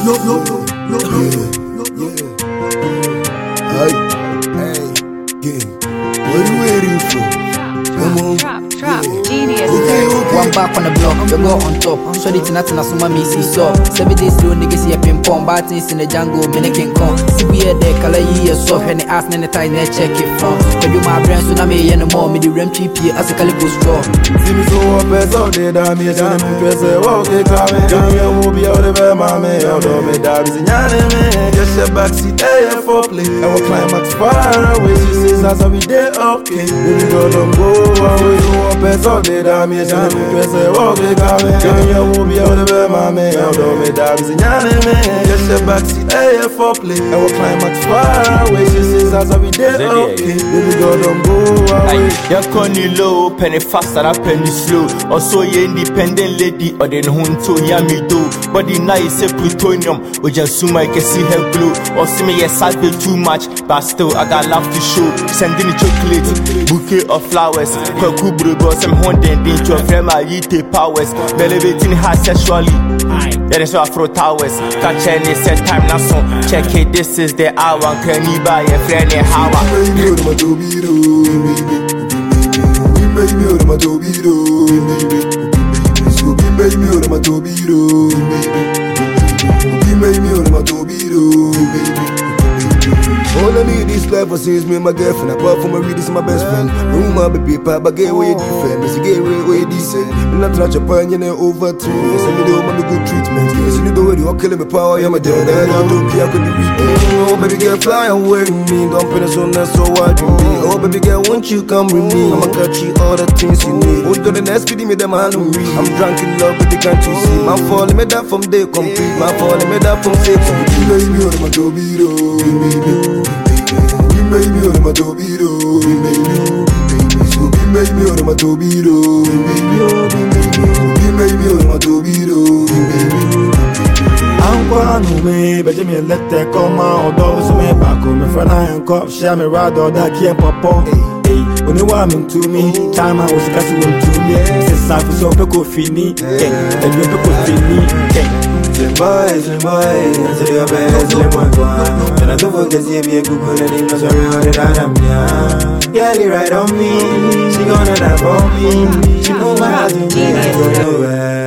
What you waiting for? Come on. Drop, genius. One back on the block, you go on top. So the tina tina suma me see so. 7 days slow niggas see a ping pong, but things in the jungle, me king kong. See we at the color ye so when they ask me the time they check it from. But you my brain so na me no more, me the rem TP as a calico straw. See me so up as all day, damn me, and I'm pressing, walk it, come in, you will be out of my mommy, although me dad is in your just a backseat, air for play. I will climax far away, she says, as we day, okay. Baby girl, don't go away, you up as all day, damn me, and I'm pressing, walk it, come in, you will be out of my mommy, although me dad is in your just a backseat, air for play. I will climax far away, she says, as we day, okay. Baby girl, don't go away. You're calling low, penny fast and a penny slow. Also, you independent lady, or then hunto yummy do. But the night is a plutonium, or just soon I can see her glow. Or see me, yes, I feel too much, but still I got love to show. Sending a chocolate, bouquet of flowers. Kakubru brought some haunting into a frame, I eat powers. Elevating her sexually. There is Afro Towers. Catch any set time now, so check it. This is the hour. Can you buy a friend? How Baby, you're my Tobiro, baby, you're my Tobiro, baby, you're my Tobiro. All I need is life for since me and my girlfriend. Apart from my read, this is my best friend. Room my baby, but get where you different. Miss get where you decent. I'm not trying to find you over 2 years. I need all my good treatment. Yes, you know you're killing me power. I'm a dead. I don't care. I couldn't read. Oh, baby, girl, fly away with me. Don't put us on that so wide with me. Oh, baby, girl, won't you come with me? I'ma got you all the things you need. Oh, the next video, me, them hungry. I'm drunk in love, but they can't you see? My falling me that from day complete. My falling me that from day complete. Baby, you're my Tobiro, baby. Baby, you're my Tobiro, baby. So baby, you're my Tobiro, baby, you're my Tobiro, baby. I'm going me, but you let that come out. Those who may back on me, friend, I am cop, share me rather that can't pop. When you want me to me, time I was catching to me. Since I was so pickle fini, and you pickle fini. Slim boy, I say your best, slim one. And I don't forget to be a good one, and it's sorry how did I am, yeah. Girlie right on me, she gonna die for me. She know my house, and I go nowhere.